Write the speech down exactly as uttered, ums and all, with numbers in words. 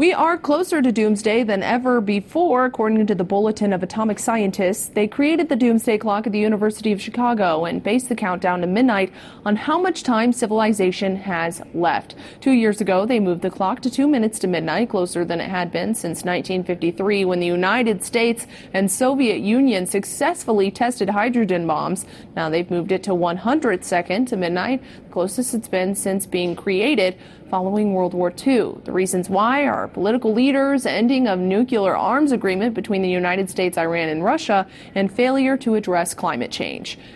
We are closer to doomsday than ever before, according to the Bulletin of Atomic Scientists. They created the doomsday clock at the University of Chicago and based the countdown to midnight on how much time civilization has left. Two years ago, they moved the clock to two minutes to midnight, closer than it had been since nineteen fifty-three, when the United States and Soviet Union successfully tested hydrogen bombs. Now they've moved it to one hundredth second to midnight, the closest it's been since being created following World War Two. The reasons why are political leaders, ending of nuclear arms agreement between the United States, Iran, and Russia, and failure to address climate change.